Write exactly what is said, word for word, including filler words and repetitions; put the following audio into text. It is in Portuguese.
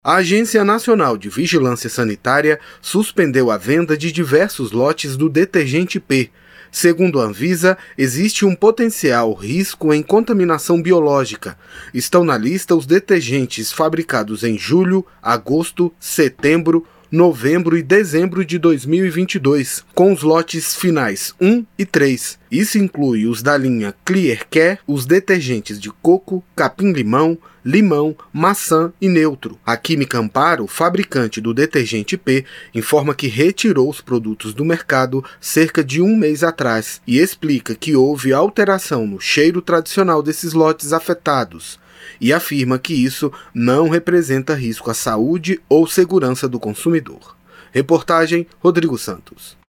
A Agência Nacional de Vigilância Sanitária suspendeu a venda de diversos lotes do detergente P. Segundo a Anvisa, existe um potencial risco em contaminação biológica. Estão na lista os detergentes fabricados em julho, agosto, setembro, novembro e dezembro de dois mil e vinte e dois, com os lotes finais um e três. Isso inclui os da linha Clear Care, os detergentes de coco, capim-limão, limão, maçã e neutro. A Química Amparo, fabricante do detergente P, informa que retirou os produtos do mercado cerca de um mês atrás e explica que houve alteração no cheiro tradicional desses lotes afetados e afirma que isso não representa risco à saúde ou segurança do consumidor. Reportagem Rodrigo Santos.